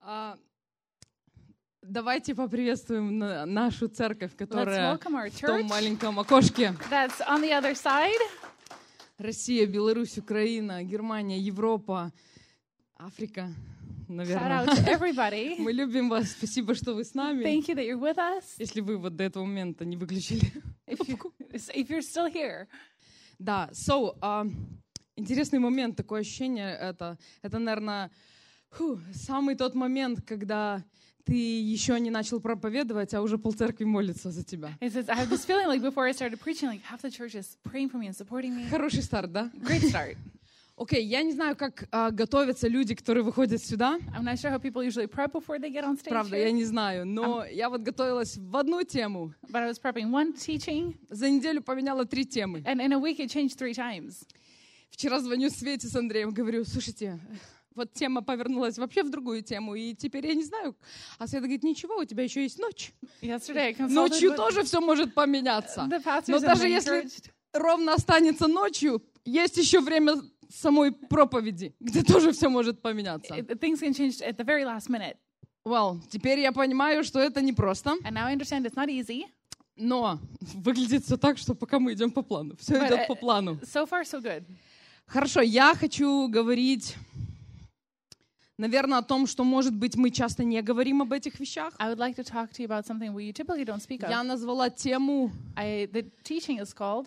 Давайте поприветствуем нашу церковь, которая Let's welcome our в том church. маленьком окошке. That's on the other side. Россия, Беларусь, Украина, Германия, Европа, Африка, Shout наверное. out to everybody. Мы любим вас. Спасибо, что вы с нами. Thank you that you're with us. Если вы вот до этого момента не выключили. If you're still here. Да, интересный момент, такое ощущение, это наверное, самый тот момент, когда ты еще не начал проповедовать, а уже полцеркви молится за тебя. It says, I have this feeling like before I started preaching, like half the church is praying for me and supporting me. Хороший старт, да? Great start. Окей, я не знаю, как готовятся люди, которые выходят сюда. I'm not sure how people usually prep before they get on stage Правда, here, я не знаю, но я вот готовилась в одну тему. but I was prepping one teaching, За неделю поменяла 3 темы. and in a week it changed 3 times. Вчера звоню Свете с Андреем, говорю, слушайте, вот тема повернулась вообще в другую тему, и теперь я не знаю. А Света говорит, ничего, у тебя еще есть ночь. Yesterday I consulted Ночью with тоже все может поменяться. the pastors Но and даже they если encouraged. ровно останется ночью, есть еще время самой проповеди, где тоже все может поменяться. Things can change at the very last minute. Теперь я понимаю, что это непросто, And now I understand it's not easy, но выглядит все так, что пока мы идем по плану. Все But, идет по плану. so far so good. Хорошо, я хочу говорить, наверное, о том, что, может быть, мы часто не говорим об этих вещах. I would like to talk to you about something we typically don't speak Я of. назвала тему, The teaching is called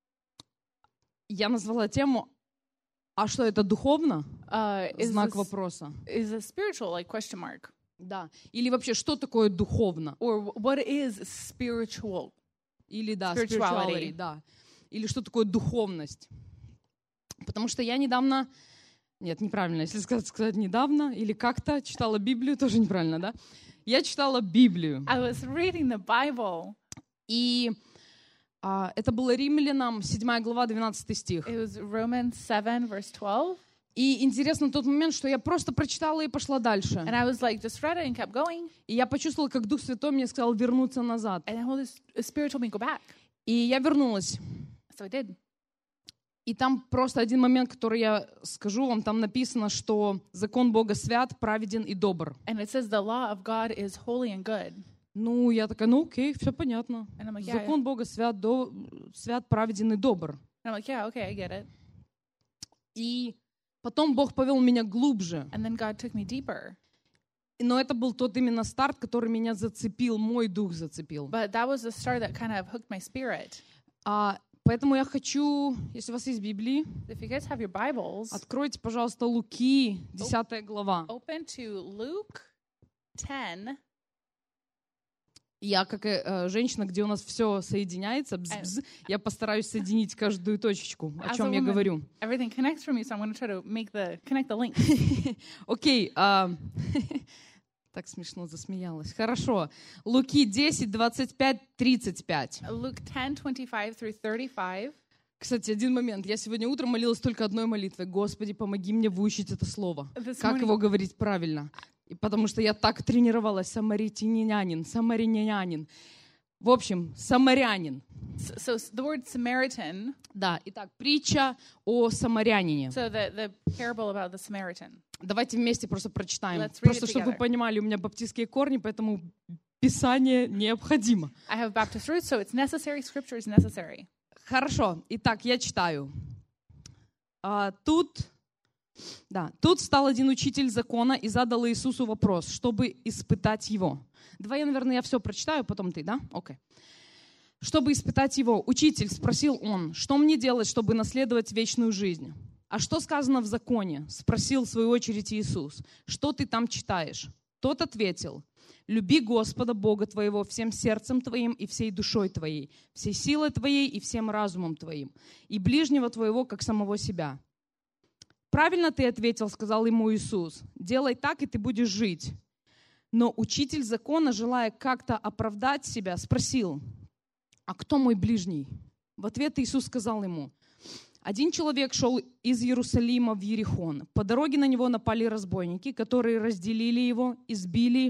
а что это духовно? is Знак вопроса. a spiritual like question mark, Да. Или вообще, что такое духовно? or what is spiritual? Или, да, Spirituality. spirituality, да. Или что такое духовность? Потому что я недавно, нет, неправильно, если сказать недавно, или как-то читала Библию, тоже неправильно, да? Я читала Библию. I was reading the Bible. И это было Римлянам, 7 глава, 12 стих. It was Romans 7 verse 12. И интересно тот момент, что я просто прочитала и пошла дальше. And I was like, just read it and kept going. И я почувствовала, как Дух Святой мне сказал вернуться назад. And the Holy Spirit told me go back. И я вернулась. So I did. И там просто один момент, который я скажу вам, там написано, что закон Бога свят, праведен и добр. And it says the law of God is holy and good. Я такая, окей, все понятно. And I'm like, Закон Бога свят, свят, праведен и добр. And I'm like, yeah, okay, I get it. И потом Бог повел меня глубже. And then God took me deeper. Но это был тот именно старт, который меня зацепил, мой дух зацепил. But that was the start that kind of hooked my spirit. Поэтому я хочу, если у вас есть Библии, If you guys have your Bibles, откройте, пожалуйста, Луки, 10 глава. open to Luke 10. Я, как женщина, где у нас все соединяется, я постараюсь соединить каждую точечку, о As чем a я woman, говорю. Everything connects for me, so I'm going to try to connect the links. Окей. Так смешно засмеялась. Хорошо. Луки 10, 25, 35. Luke 10, 25 through 35. Кстати, один момент. Я сегодня утром молилась только одной молитвой. Господи, помоги мне выучить это слово. Как его говорить правильно? И потому что я так тренировалась. Самарянин. В общем, самарянин. So the word Samaritan. Да, итак, притча о самарянине. So the parable about the Samaritan. Давайте вместе просто прочитаем. Let's read it Просто, чтобы вы together. понимали, у меня баптистские корни, поэтому Писание необходимо. I have Baptist roots, so it's necessary. Scripture is necessary. Хорошо. Итак, я читаю. Тут встал один учитель закона и задал Иисусу вопрос, чтобы испытать его. Давай, наверное, я все прочитаю, потом ты, да? Окей. Чтобы испытать его, учитель, спросил он, что мне делать, чтобы наследовать вечную жизнь? А что сказано в законе? Спросил в свою очередь Иисус. Что ты там читаешь? Тот ответил, люби Господа Бога твоего всем сердцем твоим и всей душой твоей, всей силой твоей и всем разумом твоим, и ближнего твоего, как самого себя. Правильно ты ответил, сказал ему Иисус. Делай так, и ты будешь жить. Но учитель закона, желая как-то оправдать себя, спросил, а кто мой ближний? В ответ Иисус сказал ему, один человек шел из Иерусалима в Иерихон. По дороге на него напали разбойники, которые раздели его, избили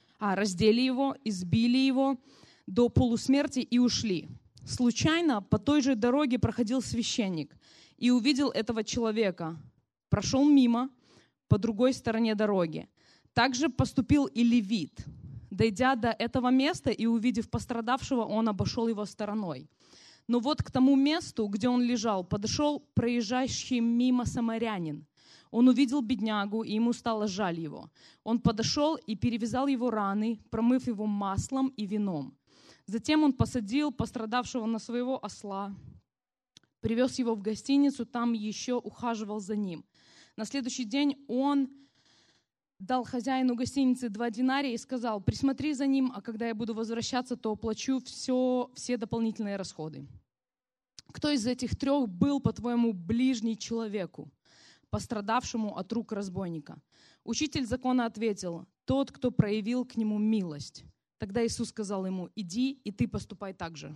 его до полусмерти и ушли. Случайно по той же дороге проходил священник и увидел этого человека. Прошел мимо по другой стороне дороги. Также поступил и левит. Дойдя до этого места и увидев пострадавшего, он обошел его стороной. Но вот к тому месту, где он лежал, подошел проезжающий мимо самарянин. Он увидел беднягу, и ему стало жаль его. Он подошел и перевязал его раны, промыв его маслом и вином. Затем он посадил пострадавшего на своего осла, привез его в гостиницу, там еще ухаживал за ним. На следующий день он дал хозяину гостиницы 2 динария и сказал: присмотри за ним, а когда я буду возвращаться, то оплачу все дополнительные расходы. Кто из этих 3 был, по-твоему, ближний человеку, пострадавшему от рук разбойника? Учитель закона ответил: тот, кто проявил к нему милость. Тогда Иисус сказал ему: иди, и ты поступай так же.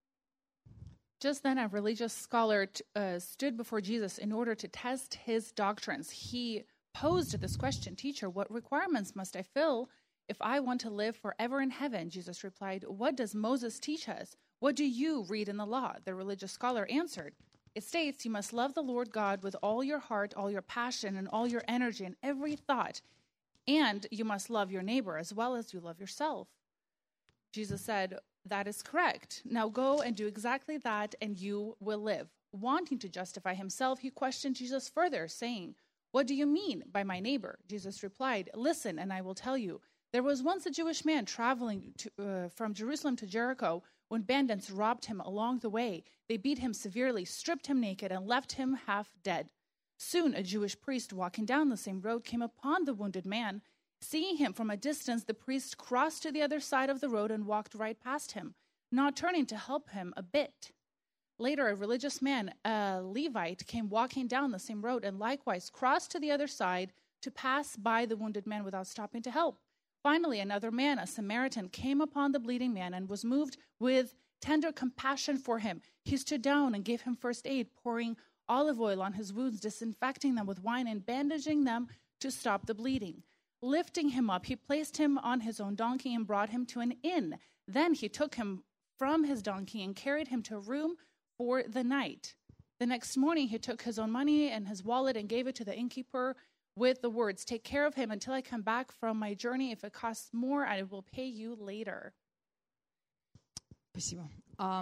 Just then, a religious scholar stood before Jesus in order to test his doctrines. He posed this question: Teacher, what requirements must I fill if I want to live forever in heaven? Jesus replied, what does Moses teach us? What do you read in the law? The religious scholar answered, it states you must love the Lord God with all your heart, all your passion, and all your energy and every thought. And you must love your neighbor as well as you love yourself. Jesus said, that is correct. Now go and do exactly that, and you will live. Wanting to justify himself, he questioned Jesus further, saying, what do you mean by my neighbor? Jesus replied, listen, and I will tell you. There was once a Jewish man traveling from Jerusalem to Jericho when bandits robbed him along the way. They beat him severely, stripped him naked, and left him half dead. Soon a Jewish priest walking down the same road came upon the wounded man. Seeing him from a distance, the priest crossed to the other side of the road and walked right past him, not turning to help him a bit. Later, a religious man, a Levite, came walking down the same road and likewise crossed to the other side to pass by the wounded man without stopping to help. Finally, another man, a Samaritan, came upon the bleeding man and was moved with tender compassion for him. He stood down and gave him first aid, pouring olive oil on his wounds, disinfecting them with wine and bandaging them to stop the bleeding. Lifting him up, he placed him on his own donkey and brought him to an inn. Then he took him from his donkey and carried him to a room for the night. The next morning, he took his own money and his wallet and gave it to the innkeeper with the words, take care of him until I come back from my journey. If it costs more, I will pay you later. Спасибо.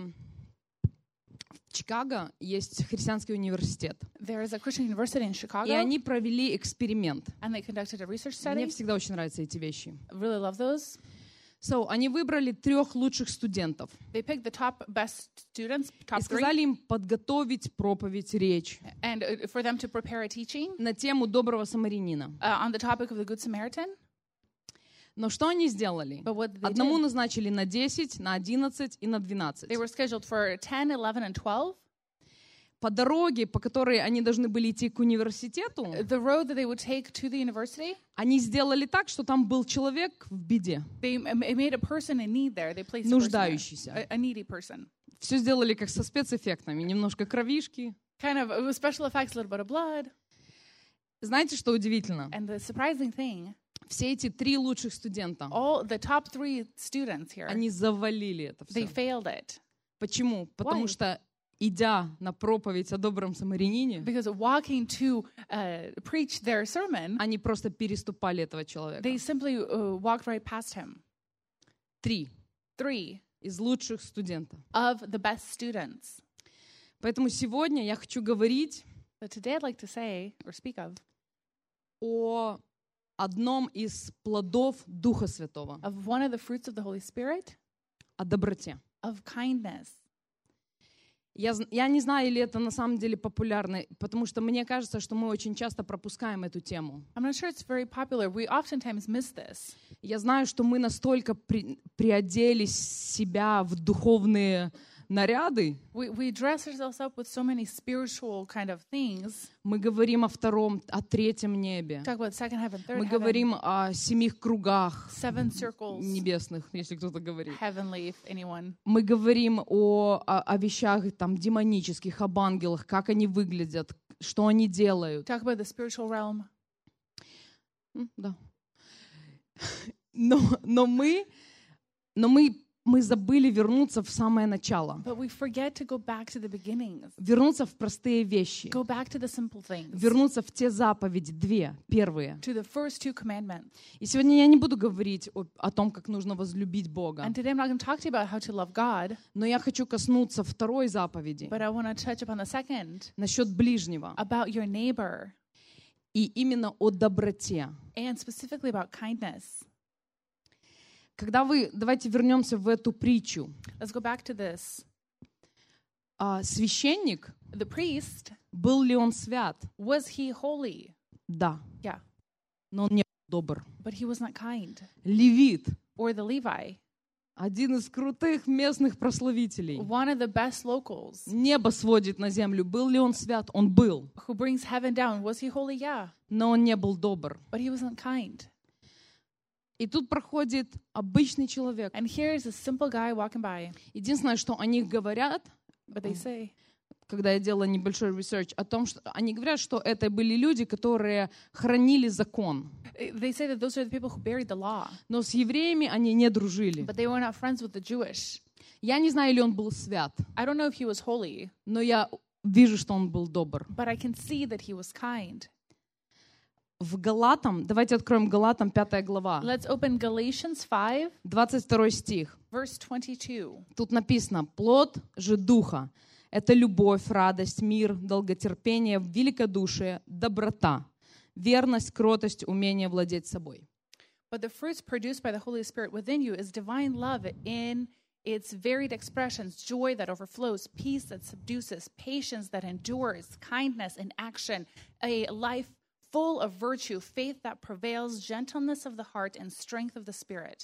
В Чикаго есть христианский университет. There is a Christian university in Chicago. И они провели эксперимент. And they conducted a research Мне study. всегда очень нравятся эти вещи. I really love those. Они выбрали 3 лучших студентов They picked the top best students, и top 3, сказали им подготовить проповедь, речь and for them to prepare a teaching на тему доброго самарянина. on the topic of the Good Samaritan. Но что они сделали? But what they Одному did, назначили на 10, на 11 и на 12. they were scheduled for 10, 11, and 12. По дороге, по которой они должны были идти к университету, The road that they would take to the university, они сделали так, что там был человек в беде, they made a person in need there. They placed a person нуждающийся. there, a needy person. Все сделали как со спецэффектами, немножко кровишки. Kind of with special effects, a little bit of blood. Знаете, что удивительно? And the surprising thing, Все эти 3 лучших студента, all the top 3 students here, они завалили это they все. failed it. Почему? Потому что, идя на проповедь о добром самарянине, Because walking to preach their sermon, они просто переступали этого человека. they simply walked right past him. 3 3 из лучших студентов. of the best students. Поэтому сегодня я хочу говорить But today I'd like to say or speak of о одном из плодов Духа Святого, one of the fruits of the Holy Spirit, о доброте. of kindness. Я не знаю, или это на самом деле популярно, потому что мне кажется, что мы очень часто пропускаем эту тему. I'm not sure it's very popular. We oftentimes miss this. Я знаю, что мы настолько приодели себя в духовные наряды. We dress ourselves up with so many spiritual kind of things. Мы говорим о 2-м, о 3-м небе. Talk about second heaven, third Мы heaven, говорим о 7 кругах 7 circles, небесных, если кто-то говорит. heavenly, if anyone. Мы говорим о вещах там демонических, об ангелах, как они выглядят, что они делают. Talk about the spiritual realm. Да. Но мы мы забыли вернуться в самое начало, But we forget to go back to the beginnings, вернуться в простые вещи, go back to the simple things, вернуться в те заповеди, две, первые. to the first two commandments. И сегодня я не буду говорить о том, как нужно возлюбить Бога, And today I'm not going to talk to you about how to love God, но я хочу коснуться второй заповеди but I want to touch upon the second, насчет ближнего about your neighbor, и именно о доброте. and specifically about kindness. Давайте вернемся в эту притчу. Let's go back to this. Священник, The priest, был ли он свят? was he holy? Да, Yeah, но он не был добр. but he was not kind. Левит, Or the Levi, один из крутых местных прославителей. one of the best locals, Небо сводит на землю. Был ли он свят? Он был, who brings heaven down. Was he holy? Yeah, но он не был добр. but he wasn't kind. И тут проходит обычный человек. And here's a simple guy walking by, Единственное, что о них говорят, but they say, когда я делала небольшой research, о том, что они говорят, что это были люди, которые хранили закон. they say that those are the people who buried the law, Но с евреями они не дружили. but they were not friends with the Jewish. Я не знаю, или он был свят, I don't know if he was holy, но я вижу, что он был добр. but I can see that he was kind. В Галатам, давайте откроем Галатам 5 глава, Let's open Galatians 5, 22 стих. verse 22. Тут написано: «Плод же Духа — это любовь, радость, мир, долготерпение, великодушие, доброта, верность, кротость, умение владеть собой». But the fruits produced by the Holy Spirit within you is divine love in its varied expressions, joy that overflows, peace that subdues, patience that endures, kindness in action, a life full of virtue, faith that prevails, gentleness of the heart, and strength of the spirit.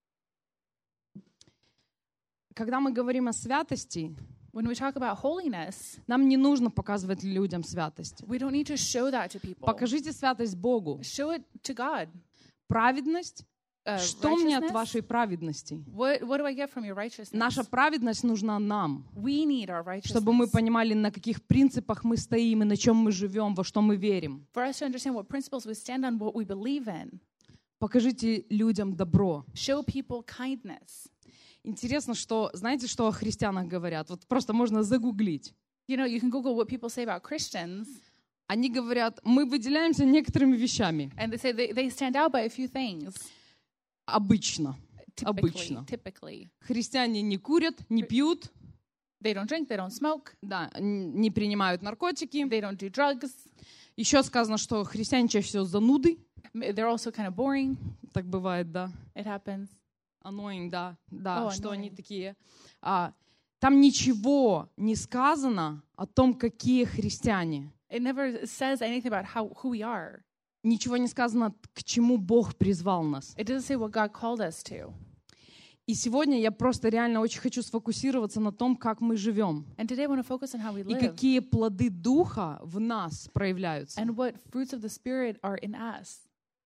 Когда мы говорим о святости, When we talk about holiness, нам не нужно показывать людям святость. we don't need to show that to people. Покажите святость Богу. Show it to God. Праведность. Что мне от Righteousness? вашей праведности? What do I get from your righteousness? Наша праведность нужна нам, We need our чтобы мы righteousness. понимали, на каких принципах мы стоим и на чем мы живем, во что мы верим. For us to understand what principles we stand on, what we believe in. Покажите людям добро. Show people kindness. Интересно, что, знаете, что о христианах говорят? Вот просто можно загуглить. You know, you can Google what people say about Christians, Они говорят, мы выделяемся некоторыми вещами. and they say they stand out by a few things. Обычно. Обычно. Typically. Христиане не курят, не пьют, They don't drink, they don't smoke, да, не принимают наркотики. they don't do drugs. Еще сказано, что христиане чаще всего зануды. They're also kind of boring. Так бывает, да. It happens. Annoying, да, что annoying. они такие. Там ничего не сказано о том, какие христиане. It never says anything about who we are. Ничего не сказано, к чему Бог призвал нас. It doesn't say what God called us to. И сегодня я просто реально очень хочу сфокусироваться на том, как мы живем. And today I want to focus on how we И live какие плоды Духа в нас проявляются. and what fruits of the Spirit are in us.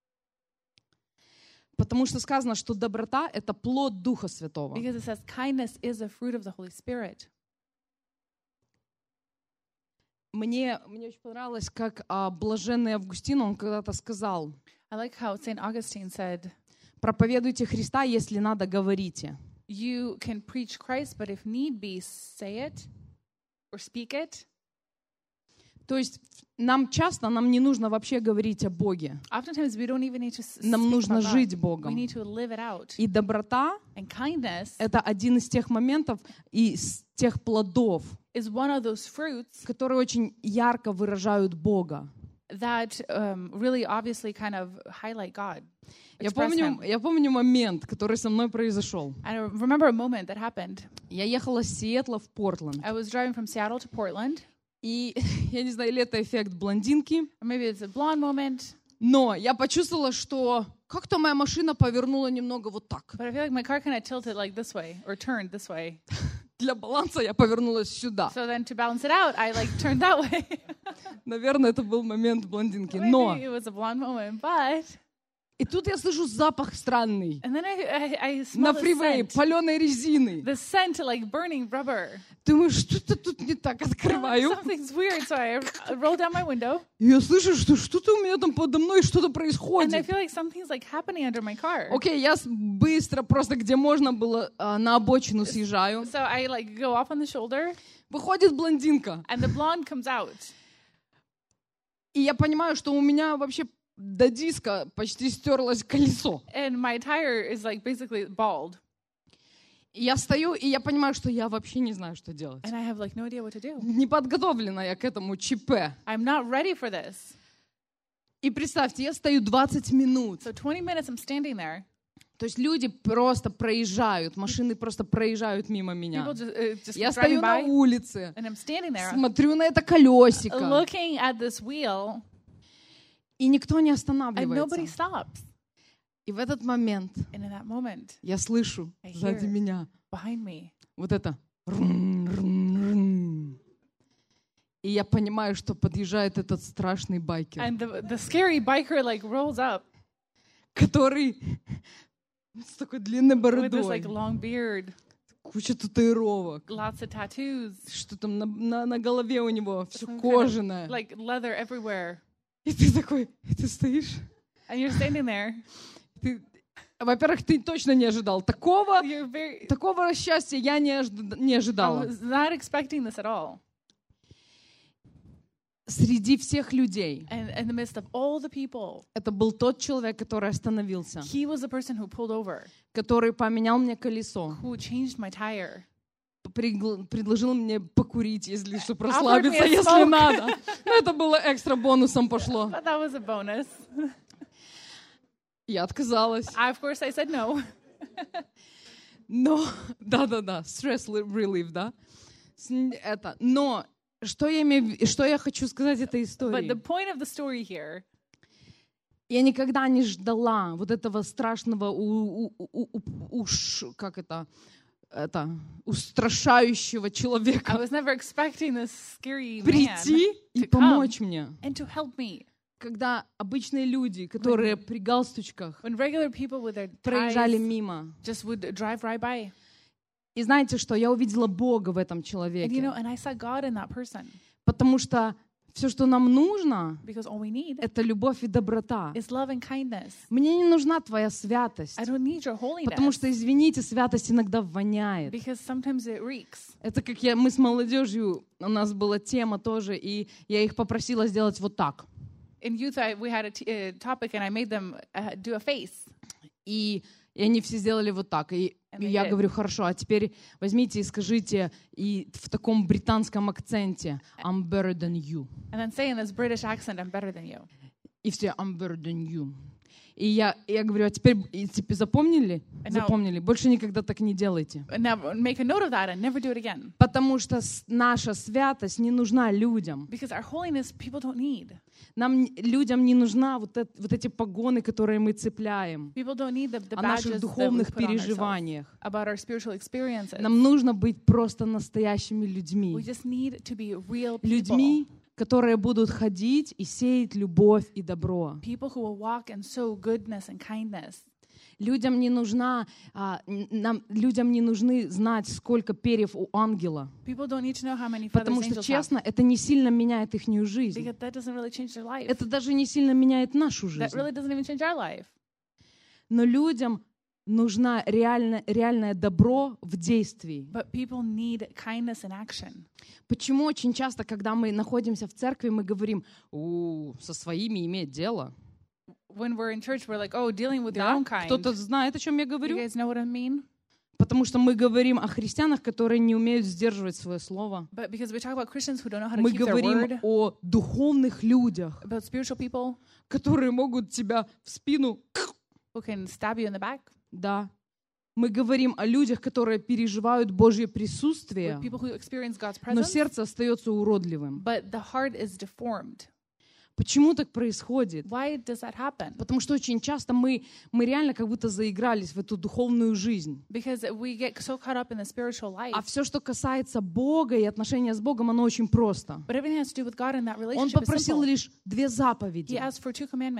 Потому что сказано, что доброта — это плод Духа Святого. Because it says kindness is a fruit of the Holy Spirit. Мне очень понравилось, как блаженный Августин, он когда-то сказал: I like how St. Augustine said, проповедуйте Христа, если надо, говорите. you can preach Christ, but if need be, say it or speak it. То есть нам не нужно вообще говорить о Боге. Oftentimes we don't even need to Нам speak нужно about God. жить We Богом. need to live it out. И доброта And kindness — это один из тех моментов и из тех плодов, is one of those fruits которые очень ярко выражают Бога. that really obviously kind of highlight God. Я express Him. помню момент, который со мной произошел. I remember a moment that happened. Я ехала с Сиэтла в Портленд. I was driving from Seattle to Portland. И я не знаю, или это эффект блондинки, Or maybe it's a blonde moment. но я почувствовала, что как-то моя машина повернула немного вот так. But I feel like my car kind of tilted like this way or turned this way. Для баланса я повернулась сюда. So then to balance it out, I like turned that way. Наверное, это был момент блондинки. Maybe Но it was a blonde moment, but И тут я слышу запах странный. And then I smell На the фривее, scent. паленой резины. The scent like burning rubber. Думаю, что-то тут не так. Открываю. Something's weird, so I roll down my window. И я слышу, что что-то у меня там подо мной, что-то And I происходит. feel like something's like happening under my car. Окей, я быстро, просто где можно было, на обочину съезжаю. So I like go off on the shoulder, Выходит блондинка. and the blonde comes out. И я понимаю, что у меня вообще до диска почти стерлось колесо. And my tire is like basically bald. И я стою, и я понимаю, что я вообще не знаю, что делать. And I have like no idea what to do. Не подготовлена я к этому ЧП. I'm not ready for this. И представьте, я стою 20 минут. So 20 minutes I'm standing there. То есть люди просто проезжают, машины просто проезжают мимо People меня. just Я driving стою на by, улице, and I'm standing there смотрю на это колесико, looking at this wheel, и никто не and nobody останавливается. stops. И в этот момент And in that moment, я слышу I сзади hear. меня behind me, вот это. Рун-рун-рун. И я понимаю, что подъезжает этот страшный байкер, and the scary biker like rolls up который с такой длинной with this like бородой, long beard, куча татуировок, lots of tattoos, что там на голове у него все some kind of, кожаное. like leather everywhere. И ты такой, и ты стоишь. And you're standing there. Во-первых, ты точно не ожидал. Такого You're счастья я не I ожидала. was not expecting this at all. Среди всех людей And in the midst of all the people, это был тот человек, который остановился, he was the person who pulled over, который поменял мне колесо, who changed my tire. предложил мне покурить, если что, Offered me прослабиться, a если smoke. надо. Но это было экстра бонусом пошло. But that was a bonus. Я отказалась. Of course, I said no. Но, да, stress relief, да. Но что я хочу сказать этой But the истории? point of the story here, Я никогда не ждала вот этого страшного, устрашающего I человека was never expecting this scary man прийти и to come помочь мне. and to help me. Когда обычные люди, которые при галстучках When regular people with their проезжали ties мимо. just would drive right by. И знаете что? Я увидела Бога в этом And человеке. and I saw God in that person. Потому что все, что нам нужно, Because all we need это любовь и доброта. is love and kindness. Мне не нужна твоя святость. I don't need your holiness. Потому что, извините, святость иногда воняет. Because sometimes it reeks. Это как мы с молодежью, у нас была тема тоже, и я их попросила сделать вот так. In youth, we had a topic, and I made them do a face. И они все сделали вот так. И я говорю, хорошо, а теперь возьмите и скажите и в таком британском акценте I'm better than you. And then say in this British accent, I'm better than you. И все I'm better than you. И я говорю, а теперь запомнили? Запомнили. Больше никогда так не делайте. Now make a note of that and never do it again. Потому что наша святость не нужна людям. Because our holiness, people don't need. Людям не нужна вот эти погоны, которые мы цепляем. People don't need the О badges наших that we духовных put on ourselves, переживаниях. about our spiritual experiences. Нам нужно быть просто настоящими людьми. We just need to be real people. Людьми, которые будут ходить и сеять любовь и добро. People who will walk and sow goodness and kindness. Людям не нужны знать, сколько перьев у ангела. People don't need to know how many feathers Потому что, angels have. честно, это не сильно меняет их жизнь. Because that doesn't really change their life. Это даже не сильно меняет нашу That жизнь. really doesn't even change our life. Но людям нужно реальное добро в действии. But people need kindness in action. Почему очень часто, когда мы находимся в церкви, мы говорим, со своими иметь дело? When we're in church, we're like, oh, dealing with your Да? own kind. Кто-то знает, о чем я You говорю? guys know what I mean? Потому что мы говорим о христианах, которые не умеют сдерживать свое слово. But because we talk about Christians who don't know how to Мы keep their говорим word, о духовных людях, about spiritual people которые могут тебя в спину... who can stab you in the back, Да. Мы говорим о людях, которые переживают Божье присутствие, with people who experience God's но presence, сердце остается уродливым. but the heart is deformed. Почему так происходит? Why does that happen? Потому что очень часто мы реально как будто заигрались в эту духовную жизнь. Because we get so caught up in the spiritual life. А все, что касается Бога и отношения с Богом, оно очень просто. But everything has to do with God and that Он relationship is попросил simple. лишь 2 He заповеди. asked for 2 commandments.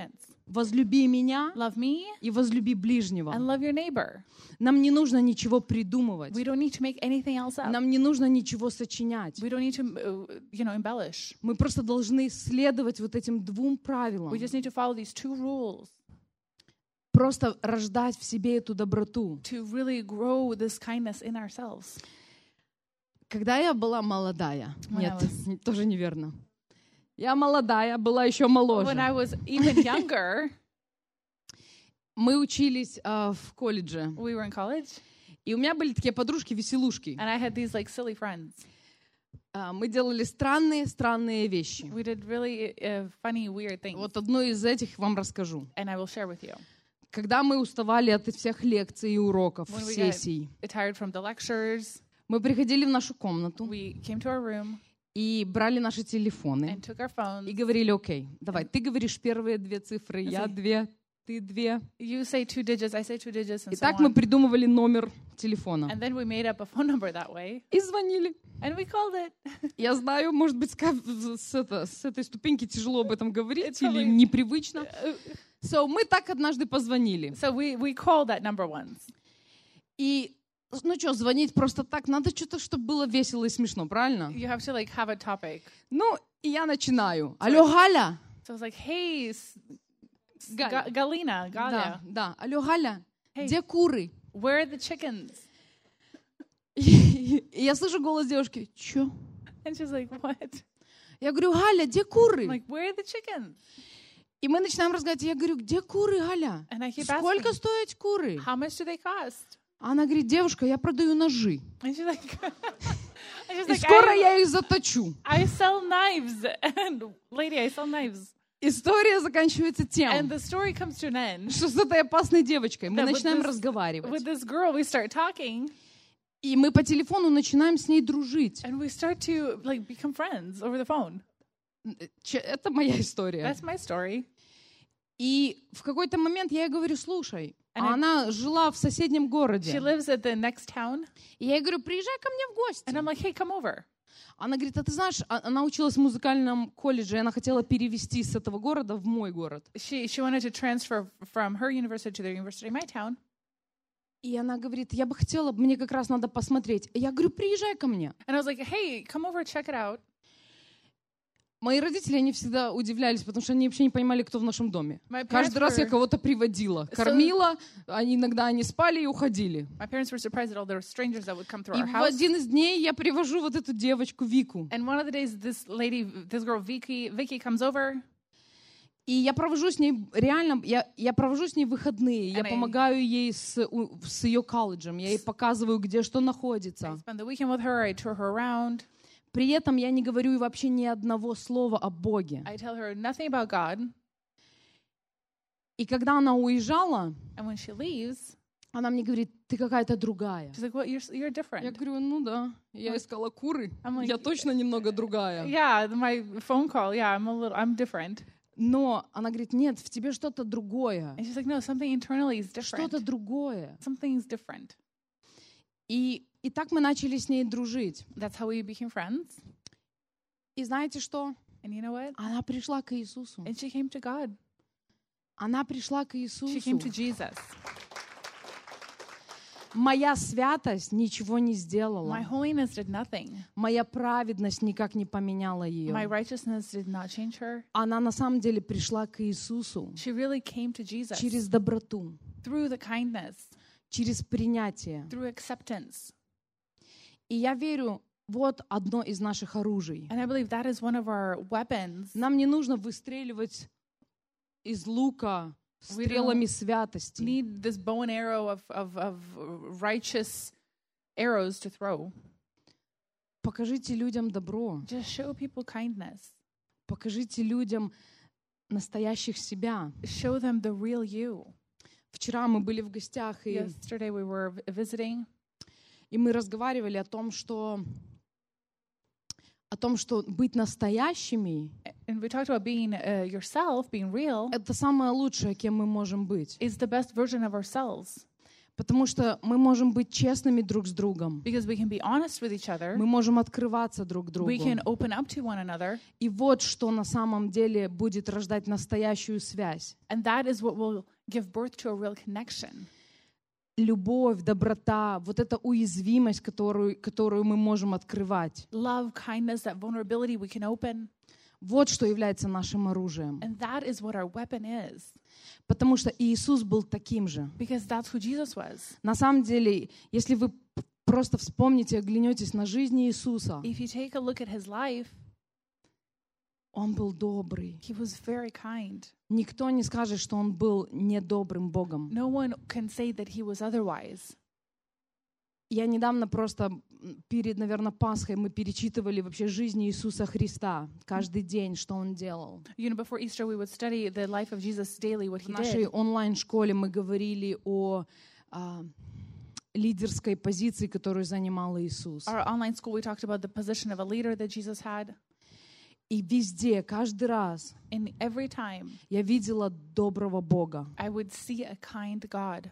возлюби меня love me, и возлюби ближнего. and love your neighbor. Нам не нужно ничего придумывать. We don't need to make anything else up. Нам не нужно ничего сочинять. We don't need to, embellish. Мы просто должны следовать вот этим двум правилам. We just need to follow these 2 rules Просто рождать в себе эту доброту. to really grow this kindness in ourselves. Когда я была молодая, When I нет, тоже неверно. Я молодая, была еще моложе. When I was even younger, Мы учились в колледже, we were in college, и у меня были такие подружки-веселушки. and I had these like silly friends. Мы делали странные вещи. We did really funny, weird things, Вот одну из этих вам расскажу. and I will share with you. Когда мы уставали от всех лекций и уроков, When we сессий, got tired from the lectures, мы приходили в нашу комнату we came to our room и брали наши телефоны and took our phones. и говорили: окей, давай, ты говоришь первые 2 цифры, я 2, ты 2. You say 2 digits, I say 2 digits, and И so так мы on. придумывали номер телефона. And then we made up a phone number that way, И звонили. and we called it. Я знаю, может быть, с этой ступеньки тяжело об этом говорить It's или probably- непривычно. Мы так однажды позвонили. So we called that number once. И, ну что, звонить просто так, надо что-то, чтобы было весело и смешно, правильно? You have to like have a topic. Ну, и я начинаю. Алло, Галя. So I was like, hey, Галя. Galina, Galia, Да. Алло, Галя. Hey. Где куры? where are the chickens? И я слышу голос девушки. Чё? And she's like, what? Я говорю: Галя, где куры? I'm like, where are the chickens? И мы начинаем разговаривать. Я говорю: где куры, Галя? And I keep Сколько asking, стоят куры? how much do they cost? Она говорит: девушка, я продаю ножи. And she's like, И скоро я их заточу. I sell knives. And lady, I sell knives. История заканчивается And тем, the story comes to an end. что с этой опасной девочкой мы Да, вот начинаем this- разговаривать. With this girl, we start talking, И мы по телефону начинаем с ней дружить. and we start to like become friends over the phone. Это моя история. That's my story. И в какой-то момент я ей говорю: слушай, And а она жила в соседнем She городе. lives at the next town, И я ей говорю: приезжай ко мне в гости. and I'm like, hey, come over. Она говорит: а ты знаешь, она училась в музыкальном колледже, и она хотела перевести с этого города в мой город. She wanted to transfer from her university to the university in my town. И она говорит: я бы хотела, мне как раз надо посмотреть. Я говорю: приезжай ко мне. And I was like, hey, come over, check it out. Мои родители, они всегда удивлялись, потому что они вообще не понимали, кто в нашем доме. My parents Каждый раз я were- кого-то приводила, кормила, иногда они спали и уходили. My parents were surprised at all the strangers that would come through И our в house. один из дней я привожу вот эту девочку Вику. And one of the days, this girl Vicky comes over, И я провожу с ней, реально, я провожу с ней выходные, я And I- помогаю ей с ее колледжем, я ей показываю, где что I находится. spent the weekend with her, I tour her around, При этом я не говорю вообще ни одного слова о Боге. I tell her nothing about God. И когда она уезжала, And when she leaves, она мне говорит: ты какая-то другая. she's like, well, you're Я different. говорю: ну да, я искала куры, I'm like, я точно немного другая. Yeah, my phone call, yeah, I'm different. Но она говорит: нет, в тебе что-то другое. And she's like, no, something internally is Что-то different. другое. Something's different. И так мы начали с ней дружить. That's how we became friends. И знаете что? And you know what? Она пришла к Иисусу. And she came to God. Она пришла к She Иисусу. came to Jesus. Моя святость ничего не My сделала. holiness did nothing. Моя праведность никак не поменяла My ее. righteousness did not change her. Она на самом деле пришла к Иисусу She really came to Jesus через доброту, through the kindness, через принятие. through acceptance. И я верю, вот одно из наших оружий. And I believe that is one of our weapons. Нам не нужно выстреливать из лука стрелами святости. Need this bow and arrow of righteous arrows to throw. Покажите людям добро. Just show people kindness. Покажите людям настоящих себя. Show them the real you. Вчера мы были в гостях, Yesterday we were visiting, и мы разговаривали о том, что быть настоящими and we talked about being yourself, being real, — это самое лучшее, кем мы можем быть. is the best version of ourselves. Потому что мы можем быть честными друг с другом. Because we can be honest with each other. Мы можем открываться друг другу. We can open up to one another. И вот что на самом деле будет рождать настоящую связь. And that is what will give birth to a real connection. Любовь, доброта, вот эта уязвимость, которую мы можем открывать. Love, kindness, that vulnerability we can open. Вот что является нашим оружием. And that is what our weapon is. Потому что Иисус был таким же. Because that's who Jesus was. На самом деле, если вы просто вспомните, оглянетесь на жизнь Иисуса, If you take a look at his life, Он был добрый. he was very kind. Никто не скажет, что Он был недобрым Богом. No one can say that he was otherwise. Я недавно просто перед, наверное, Пасхой мы перечитывали вообще жизнь Иисуса Христа каждый день, что Он делал. You know, before Easter, we would study the life of Jesus daily, what В he нашей did. онлайн-школе мы говорили о лидерской позиции, которую занимал Иисус. Our online school, we talked about the position of a leader that Jesus had. И везде, каждый раз And every time, я видела доброго Бога. I would see a kind God.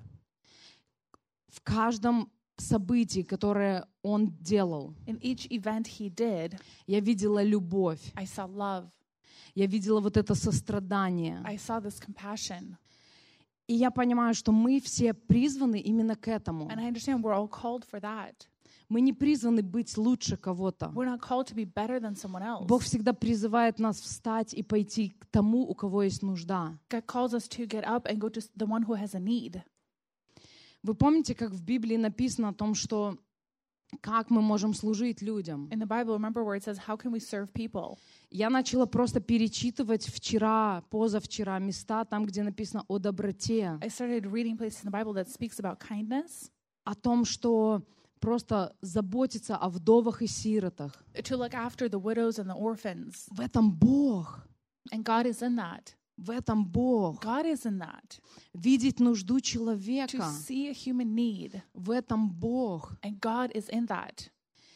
В каждом событии, которое Он делал, In each event he did, я видела любовь, I saw love. я видела вот это сострадание. I saw this compassion. И я понимаю, что мы все призваны именно к этому. And I understand we're all called for that. Мы не призваны быть лучше кого-то. We're not called to be better than someone else. Бог всегда призывает нас встать и пойти к тому, у кого есть нужда. God calls us to get up and go to the one who has a need. Вы помните, как в Библии написано о том, что как мы можем служить людям? In the Bible, remember where it says, how can we serve people? Я начала просто перечитывать вчера, позавчера места, там, где написано о доброте, I started reading places in the Bible that speaks about kindness, о том, что просто заботиться о вдовах и сиротах. to look after the widows and the orphans. В этом Бог. And God is in that. В этом Бог. God is in that. Видеть нужду To человека. see a human need. В этом Бог. And God is in that.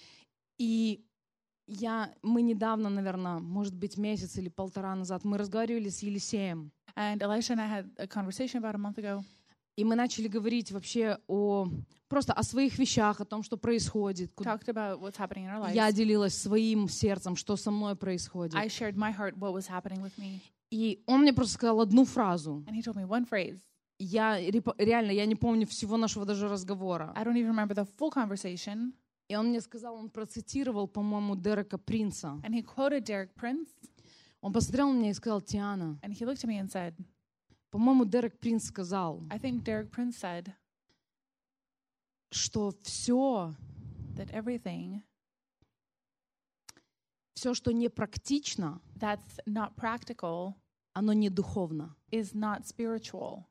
И мы недавно, наверное, может быть, месяц или полтора назад, мы разговаривали с Елисеем. And Elisha and I had a conversation about a month ago. И мы начали говорить вообще просто о своих вещах, о том, что происходит. Talked about what's happening in our lives. Я делилась своим сердцем, что со мной происходит. I shared my heart, what was happening with me. И он мне просто сказал одну фразу. And he told me one phrase. Реально, я не помню всего нашего даже разговора. I don't even remember the full conversation. И он мне сказал, он процитировал, по-моему, Дерека Принца. And he quoted Derek Prince. Он посмотрел на меня и сказал: Тиана, And he looked at me and said, по-моему, Дерек Принц сказал, I think Derek Prince said что все, that everything что не практично, that's not practical оно не духовно. is not spiritual.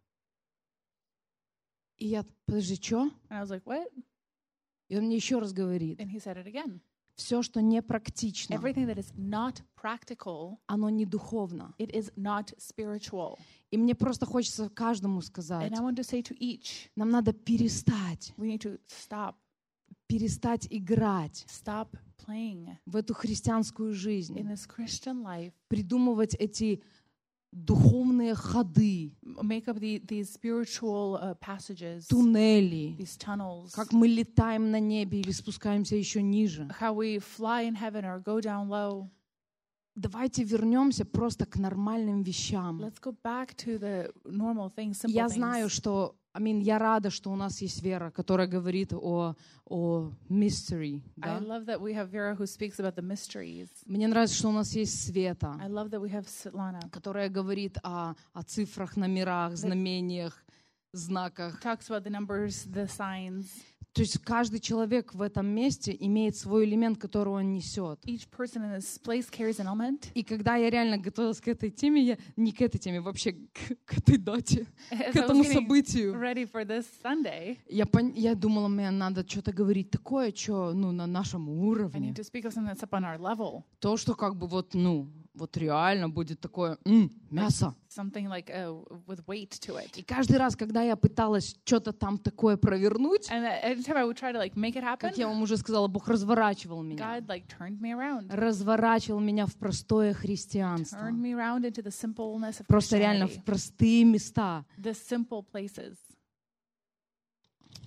И я, подожди, что? And I was like, what? И он мне еще раз говорит, And he said it again. все, что не практично, Everything that is not practical, оно не духовно. it is not spiritual. И мне просто хочется каждому сказать, And I want to say to each, нам надо перестать we need to перестать играть stop playing в эту христианскую in жизнь, this Christian life, придумывать эти духовные ходы, make up these spiritual passages, туннели, these tunnels, как мы летаем на небе или спускаемся еще ниже. how we fly in heaven or go down low. Давайте вернемся просто к нормальным вещам. Let's go back to the normal things, simple Я things. знаю, что, я рада, что у нас есть Вера, которая говорит о mystery. I Да? love that we have Vera who speaks about the mysteries. Мне нравится, что у нас есть Света, I love that we have Svetlana. которая говорит о цифрах, номерах, знамениях, знаках. Talks about the numbers, the signs. То есть каждый человек в этом месте имеет свой элемент, который он несет. Each person in this place carries an element. И когда я реально готовилась к этой теме, не к этой теме, вообще к этой дате, As к I was этому getting событию, ready for this Sunday, я думала, мне надо что-то говорить такое, что на нашем I уровне. need to speak of something that's up on our level. То, что вот реально будет такое мясо. Something like with weight to it. И каждый раз, когда я пыталась что-то там такое провернуть, And every time I would try to make it happen, как я вам уже сказала, Бог разворачивал меня. God turned me around. Разворачивал меня в простое христианство. Turned me around into the simpleness of Просто реально Christianity. в простые места. The simple places.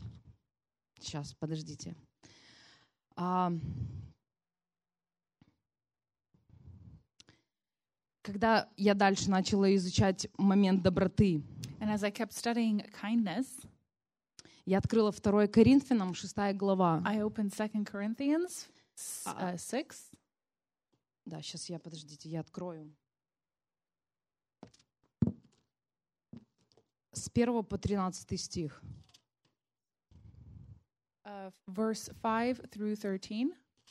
Сейчас, подождите. Когда я дальше начала изучать момент доброты, And as I kept studying kindness, я открыла 2 Коринфянам, 6 глава. I opened 2 Corinthians 6. Да, сейчас подождите, я открою. С 1 по 13 стих. Verse 5 through 13.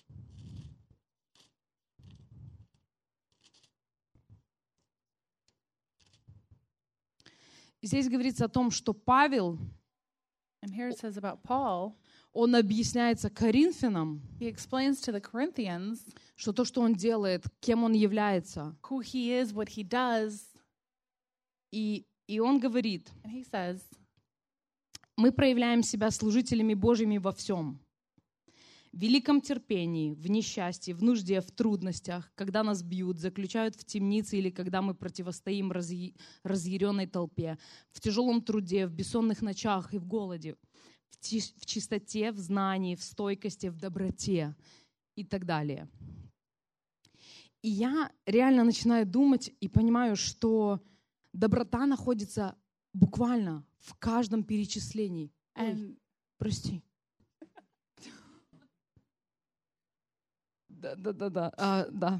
Здесь говорится о том, что Павел, And here it says about Paul. он объясняется Коринфянам, He explains to the Corinthians что то, что он делает, кем он является. who he is, what he does. И он говорит, And he says, мы проявляем себя служителями Божьими во всем. В великом терпении, в несчастье, в нужде, в трудностях, когда нас бьют, заключают в темнице или когда мы противостоим разъяренной толпе, в тяжелом труде, в бессонных ночах и в голоде, в чистоте, в знании, в стойкости, в доброте и так далее. И я реально начинаю думать и понимаю, что доброта находится буквально в каждом перечислении. Ой, прости. Да.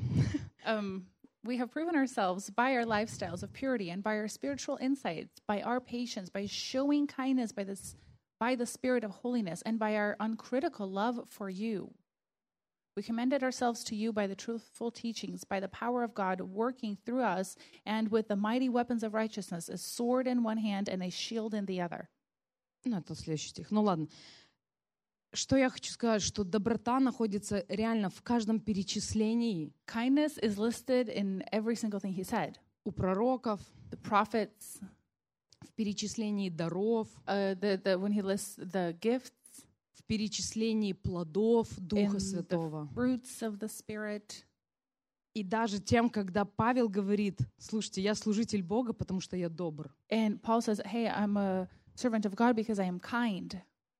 We have proven ourselves by our lifestyles of purity and by our spiritual insights, by our patience, by showing kindness by the spirit of holiness, and by our uncritical love for you. We commended ourselves to you by the truthful teachings, by the power of God working through us, and with the mighty weapons of righteousness, a sword in one hand and a shield in the other. Это следующий стих. Ну ладно. Что я хочу сказать, что доброта находится реально в каждом перечислении. Kindness is listed in every single thing he said. У пророков, the prophets, в перечислении даров, when he lists the gifts, в перечислении плодов Духа Святого. The fruits of the Spirit. И даже тем, когда Павел говорит, слушайте, я служитель Бога, потому что я добр. And Paul says, hey, I'm a servant of God because I am kind.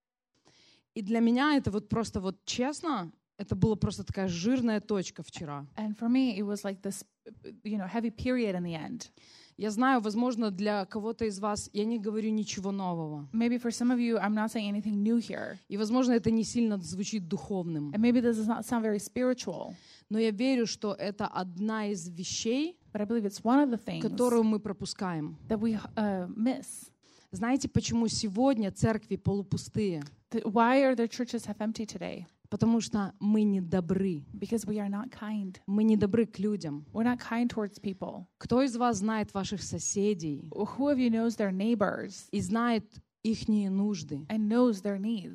И для меня это вот просто вот честно, это была просто такая жирная точка вчера. And for me, it was like this, heavy period in the end. Я знаю, возможно, для кого-то из вас я не говорю ничего нового. Maybe for some of you, I'm not saying anything new here. И, возможно, это не сильно звучит духовным. And maybe this does not sound very spiritual. Но я верю, что это одна из вещей, But I believe it's one of the things которую мы пропускаем. that we miss. Знаете, почему сегодня церкви полупустые? Why are the churches half empty today? Потому что мы не добры. Because we are not kind. Мы не добры к людям. We're not kind towards people. Кто из вас знает ваших соседей? Who of you knows their neighbors? И знает ихние нужды? And knows their needs?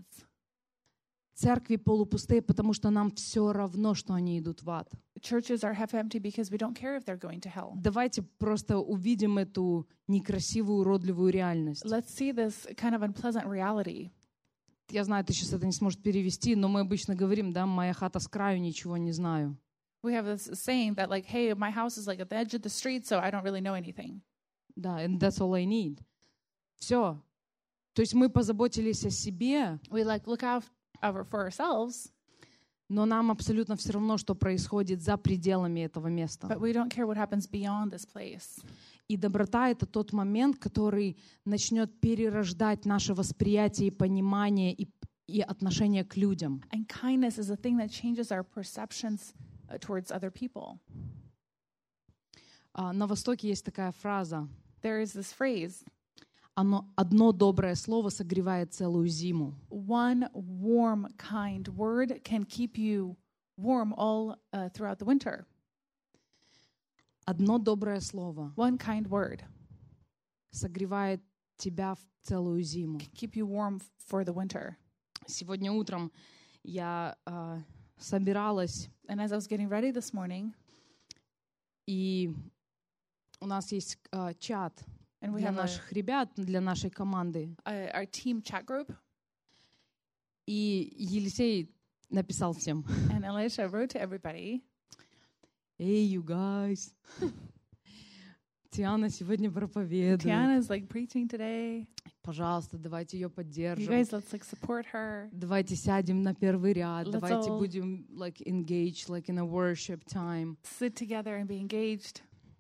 Церкви полупустые, потому что нам все равно, что они идут в ад. Churches are half empty because we don't care if they're going to hell. Давайте просто увидим эту некрасивую, уродливую реальность. Let's see this kind of unpleasant reality. Я знаю, ты сейчас это не сможешь перевести, но мы обычно говорим, да, моя хата с краю, ничего не знаю. We have this saying that like, hey, my house is like at the edge of the street, so I don't really know anything. Да, and that's all I need. Все. То есть мы позаботились о себе. We like look out for ourselves. Но нам абсолютно все равно, что происходит за пределами этого места. But we don't care what happens beyond this place. И доброта — это тот момент, который начнет перерождать наше восприятие и понимание и отношение к людям. And kindness is a thing that changes our perceptions towards other people. На Востоке есть такая фраза. There is this phrase. Одно доброе слово согревает целую зиму. One warm, kind word can keep you warm all throughout the winter. Одно доброе слово One kind word согревает тебя в целую зиму. can keep you warm for the winter. Сегодня утром я собиралась, And as I was getting ready this morning, и у нас есть чат and we для have наших ребят, для нашей команды. our team chat group, И Елисей написал всем. and Elisha wrote to everybody, Hey, you guys. Тиана сегодня проповедует. Tiana is like preaching today. Пожалуйста, давайте ее You поддержим. guys, let's like support her. Давайте сядем на первый ряд. Let's Давайте all- будем like engaged, like in a worship time. Sit together and be engaged.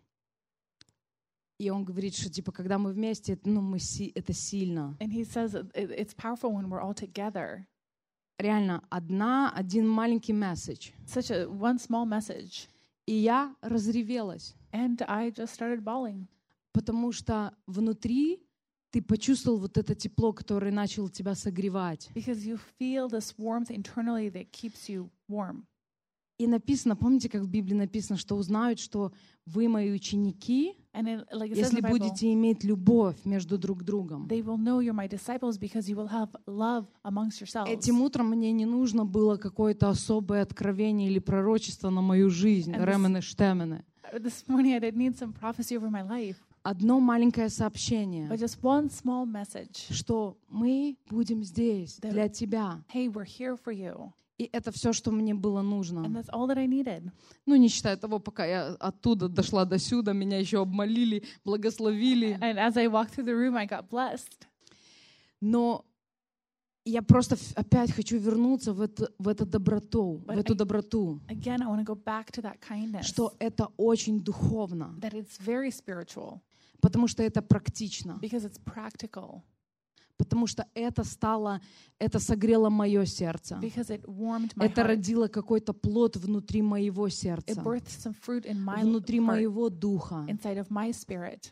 И он говорит, что типа, когда мы вместе, это сильно. And he says it's powerful when we're all together. Реально, один маленький месседж. Such a one small message. И я разревелась, And I just started bawling потому что внутри ты почувствовал вот это тепло, которое начало тебя согревать. because you feel this warmth internally that keeps you warm. И написано, помните, как в Библии написано, что узнают, что вы мои ученики, And like it says если in the Bible, будете иметь любовь между друг другом. they will know you're my disciples because you will have love amongst yourselves. Этим утром мне не нужно было какое-то особое откровение или пророчество на мою жизнь, And this- ремены штемены. This morning I didn't need some prophecy over my life, Одно маленькое сообщение, but just one small message. что мы будем здесь Да. для тебя. Hey, we're here for you. И это все, что мне было And нужно. that's all that I needed. Ну, не считая того, пока я оттуда дошла до сюда, меня еще обмолили, благословили. And as I walked through the room, I got blessed. Но я просто опять хочу вернуться в эту доброту, в But эту I- доброту, Again, I want to go back to that kindness. что это очень духовно, That it's very spiritual потому что это практично, because it's practical, потому что это согрело мое сердце. because it warmed my Это heart. родило какой-то плод внутри моего It сердца, birthed some fruit in my внутри heart, моего духа. inside of my spirit.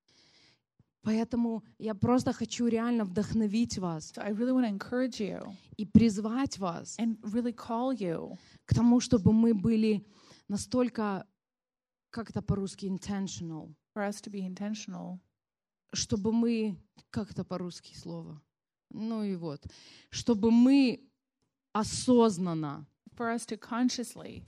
Поэтому я просто хочу реально вдохновить вас So I really want to encourage you и призвать вас and really call you к тому, чтобы мы были настолько, как это по-русски, intentional, for us to be intentional, чтобы мы, как это по-русски слово? Ну и вот, чтобы мы осознанно for us to consciously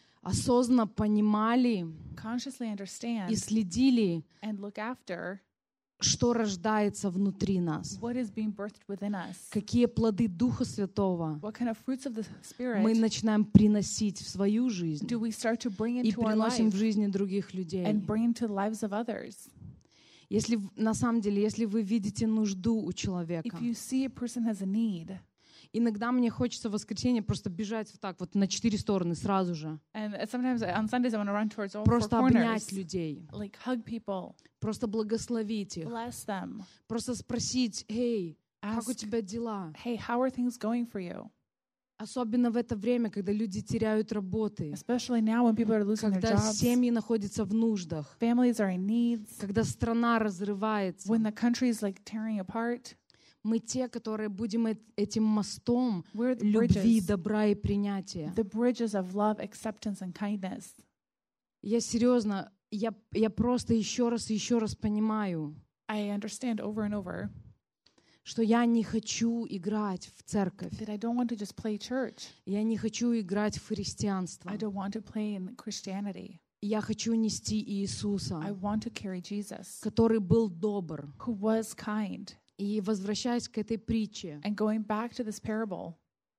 понимали understand и следили, and look after что рождается внутри нас, what is being birthed within us, какие плоды Духа Святого what kind of fruits of the мы Spirit начинаем приносить в свою жизнь do we start to bring и into our приносим в life жизни других людей. and bring into the lives of others. Если на самом деле, если вы видите нужду у человека, If you see a person has a need, иногда мне хочется в воскресенье просто бежать вот так вот на 4 стороны сразу же, and sometimes on Sundays I want to run towards all four просто corners, обнять людей, like hug people, просто благословить их, bless them, просто спросить: «Эй, как у ask, тебя дела?» hey, how are things going for you? Особенно в это время, когда люди теряют работы, Especially now when people are losing their когда jobs, семьи находятся в нуждах, families are in needs, когда страна разрывается. when the country is like tearing apart. Мы те, которые будем этим мостом We're the любви, bridges, добра и принятия. the bridges of love, acceptance, and kindness. Я серьезно, я просто еще раз понимаю, I understand over and over что я не хочу играть в церковь. that I don't want to just play church. Я не хочу играть в христианство. I don't want to play in Christianity. Я хочу нести I Иисуса, want to carry Jesus, который был добр. who was kind. И возвращаясь к этой притче, And going back to this parable,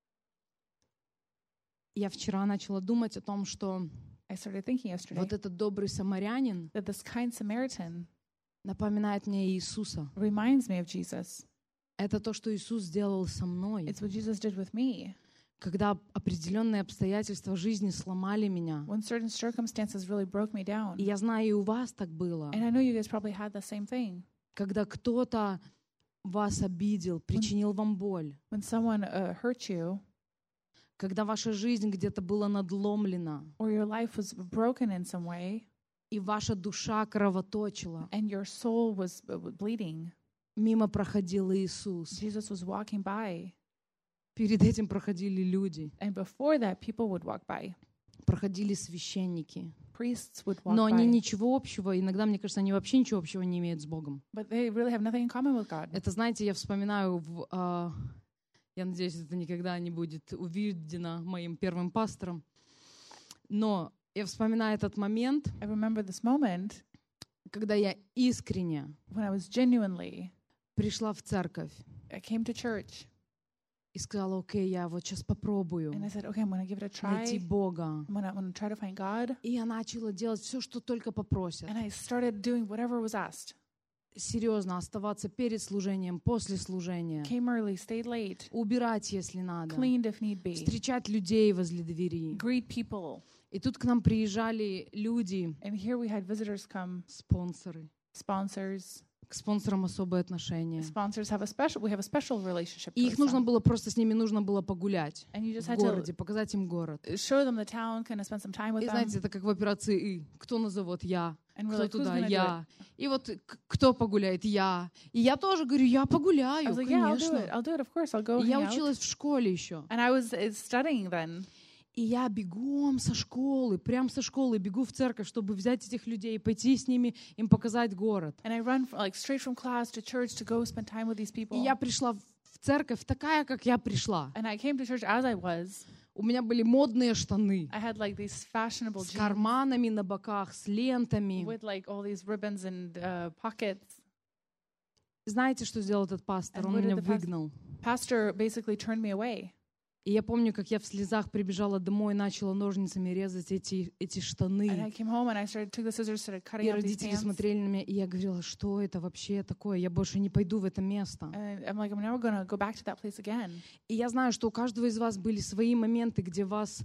я вчера начала думать о том, что I started thinking yesterday вот этот добрый самарянин that this kind Samaritan напоминает мне Иисуса. reminds me of Jesus. Это то, что Иисус сделал со мной, It's what Jesus did with me. когда определенные обстоятельства жизни сломали меня. When certain circumstances really broke me down. И я знаю, и у вас так было. And I know you guys probably had the same thing. Когда кто-то вас обидел, причинил вам боль, When someone hurt you, когда ваша жизнь где-то была надломлена, or your life was broken in some way, и ваша душа кровоточила, and your soul was bleeding, мимо проходил Иисус. Jesus was walking by. Перед этим проходили люди, And before that, people would walk by. проходили священники. Priests would walk Но они by. ничего общего, иногда, мне кажется, они вообще ничего общего не имеют с Богом. But they really have nothing in common with God. Это, знаете, я вспоминаю, я надеюсь, это никогда не будет увидено моим первым пастором, но я вспоминаю этот момент, I remember this moment когда я искренне when I was genuinely, пришла в церковь I came to church И сказала, окей, я вот сейчас попробую And I said, okay, I'm going to give it a найти try. Бога. I'm going to try to find God. И я начала делать все, что только попросят. And I started doing whatever was asked. Серьезно, оставаться перед служением, после служения. Came early, stayed late, Убирать, если надо. cleaned if need be, Встречать людей возле двери. greet people. И тут к нам приезжали люди, And here we had visitors come, спонсоры. sponsors. К спонсорам особое отношение. Sponsors have we have a special relationship И to их нужно some. было просто с ними нужно было погулять And you just в had городе, показать им город. to show them the town, kind of spend some time with И them. знаете, это как в операции «И». Кто назовет? Я. And we're Кто like, who's туда? going to do it? Я. И вот кто погуляет? Я. И я тоже говорю, я I погуляю, was like, yeah, I'll do it. конечно. I'll do it, of course. I'll go И я hang out. училась в школе еще. And I was studying then. И я бегом со школы, прям со школы бегу в церковь, чтобы взять этих людей и пойти с ними, им показать город. And I run like straight from class to church to go spend time with these people. И я пришла в церковь такая, как я пришла. And I came to church as I was. У меня были модные штаны I had like these fashionable с jeans карманами на боках, с лентами. with like all these ribbons and pockets. Знаете, что сделал этот пастор? And Он what did меня the pastor- выгнал. Pastor basically turned me away. И я помню, как я в слезах прибежала домой, начала ножницами резать эти And I штаны. came home and I took the scissors, started cutting И up these родители pants. смотрели на меня, и я говорила, что это вообще такое? Я больше не пойду в это место. And I'm like, I'm never going to go back to that place again. И я знаю, что у каждого из вас были свои моменты, где вас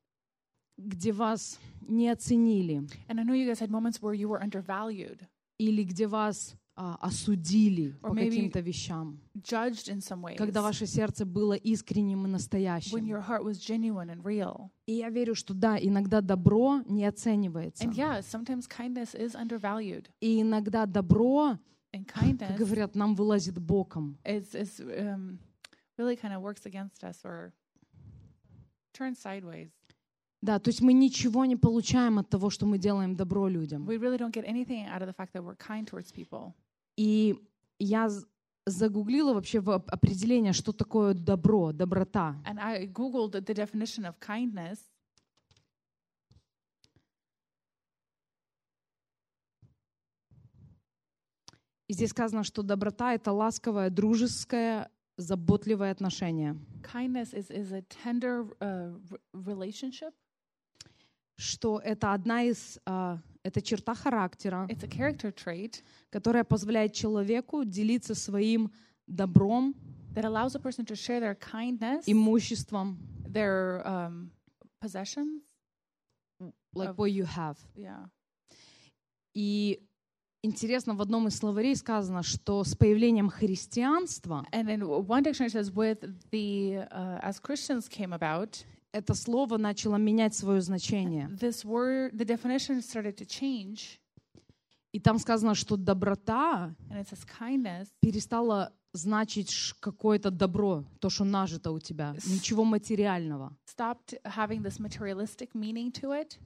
не оценили, And I know you guys had moments where you were undervalued, или где вас осудили Or по maybe каким-то вещам, judged in some ways, когда ваше сердце было искренним и when настоящим. your heart was genuine and real. И я верю, что да, иногда добро не оценивается. And yeah, sometimes kindness is undervalued. И иногда добро, And как kindness говорят, нам вылазит боком. is really kind of works against us or turns sideways. Да, то есть мы ничего не получаем от того, что мы делаем добро людям. We really don't get anything out of the fact that we're kind towards people. И я загуглила вообще определение, что такое добро, доброта. And I Googled the definition of kindness. И здесь сказано, что доброта — это ласковое, дружеское, заботливое отношение. Kindness is a tender relationship. Что это это черта характера, It's a character trait которая позволяет человеку делиться своим добром, that allows a person to share their kindness, имуществом, their possessions. like what you have. Yeah. И интересно, в одном из словарей сказано, что с появлением христианства And then one dictionary says, with the as Christians came about, это слово начало менять свое значение. this word, the definition started to change, И там сказано, что доброта and it says kindness перестала значить какое-то добро, то, что нажито у тебя, ничего материального. stopped having this materialistic meaning to it.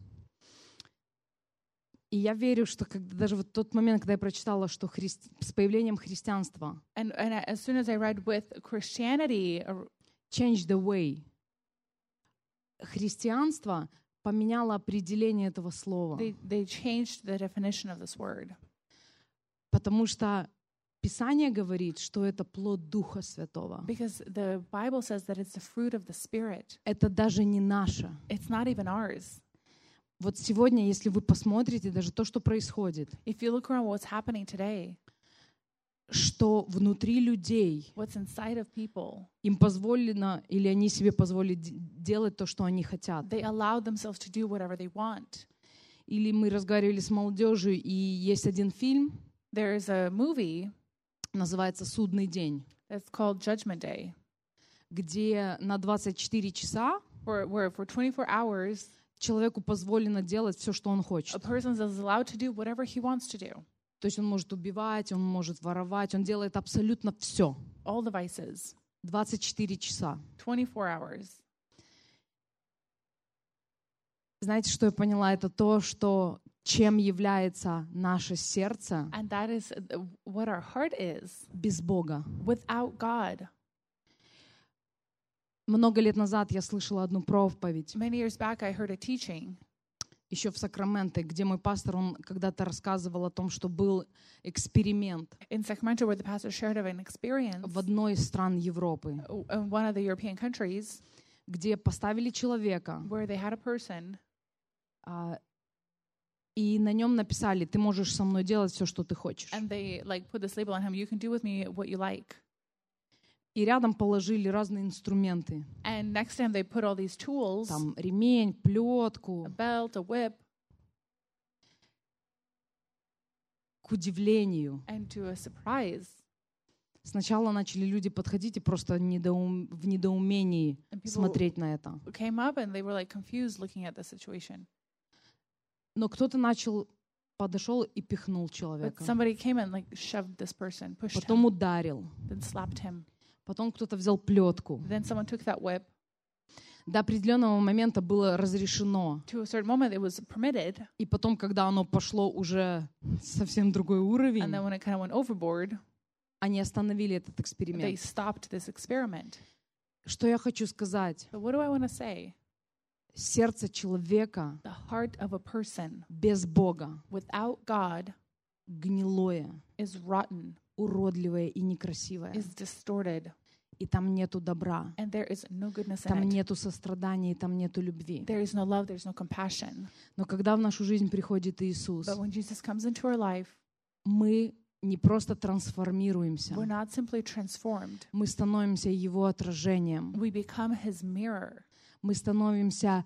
И я верю, что даже в тот момент, когда я прочитала, что с появлением христианства And as soon as I read with Christianity, change the way, христианство поменяло определение этого слова. they changed the definition of this word. Потому что Писание говорит, что это плод Духа Святого. Because the Bible says that it's the fruit of the Spirit. Это даже не наше. It's not even ours. Вот сегодня, если вы посмотрите даже то, что происходит, If you look around what's happening today, что внутри людей what's inside of people, им позволено, или они себе позволили делать то, что они хотят. they allow themselves to do whatever they want. Или мы разговаривали с молодежью, и есть один фильм, There's a movie называется «Судный день», that's called Judgment Day, где на 24 часа where for 24 hours, человеку позволено делать все, что он a хочет. person is allowed to do whatever he wants to do. То есть он может убивать, он может воровать, он делает абсолютно все. All the vices, 24 часа. 24 hours. Знаете, что я поняла? Это то, что чем является наше сердце And that is what our heart is без Бога. without God. Много лет назад я слышала одну проповедь, Many years back, I heard a teaching, еще в Сакраменто, где мой пастор, он когда-то рассказывал о том, что был эксперимент In Sacramento, where the pastor shared of an experience в одной из стран Европы, in one of the European countries где поставили человека, where they had a person и на нем написали: ты можешь со мной делать все, что ты хочешь. and they like put this label on him, you can do with me what you like. И рядом положили разные инструменты. And next to him, they put all these tools, Там ремень, плетку. a belt, a whip, К удивлению, and to a surprise. сначала начали люди подходить и просто в недоумении And people смотреть на это. came up and they were like confused looking at the situation. Но кто-то подошел и пихнул But человека. somebody came and like shoved this person, pushed Потом him, ударил. then slapped him. Потом кто-то взял плетку. Then someone took that whip. До определенного момента было разрешено. To a certain moment, it was permitted. И потом, когда оно пошло уже совсем другой уровень, And then when it kind of went overboard, они остановили этот they эксперимент. stopped this experiment. Что я хочу сказать? But what do I want to say? Сердце человека The heart of a person без Бога without God гнилое, is rotten, уродливое и некрасивое. is distorted, И там нету добра, and there is no goodness там in it. нету сострадания, и там нету любви. There is no love, there's no compassion. Но когда в нашу жизнь приходит Иисус, But when Jesus comes into our life, мы не просто трансформируемся, we're not simply transformed. мы становимся Его отражением, We become His mirror. мы становимся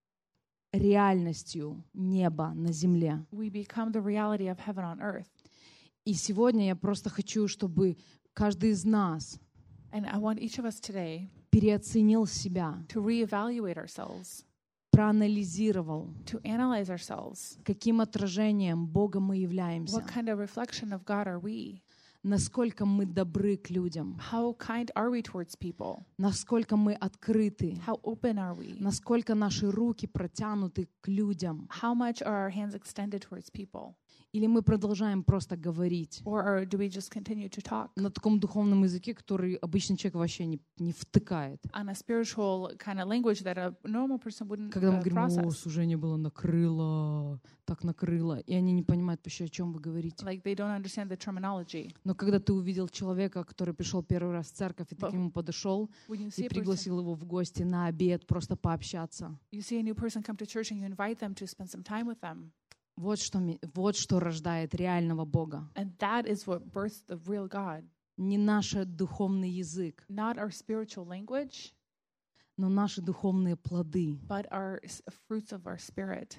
реальностью неба на земле. We become the reality of heaven on earth. И сегодня я просто хочу, чтобы каждый из нас And I want each of us today переоценил себя, to reevaluate ourselves, проанализировал, to analyze ourselves. каким отражением Бога мы являемся, What kind of reflection of God are we? насколько мы добры к людям, How kind are we towards people? насколько мы открыты, How open are we? насколько наши руки протянуты к людям, How much are our hands extended towards people? или мы продолжаем просто говорить Or do we just continue to talk на таком духовном языке, который обычный человек вообще не втыкает. on a spiritual kind of language that a normal person wouldn't Когда мы говорим: о, process? служение было накрыло, так накрыло, и они не понимают вообще, о чем вы говорите. Like they don't understand the terminology. Но когда ты увидел человека, который пришел первый раз в церковь, и ты к нему подошел When you и see a person, пригласил его в гости на обед, просто пообщаться, you see a new person come to church and you invite them to spend some time with them. вот что рождает реального Бога. And that is what births the real God. Не наш духовный язык, Not our spiritual language, но наши духовные плоды. but our fruits of our spirit.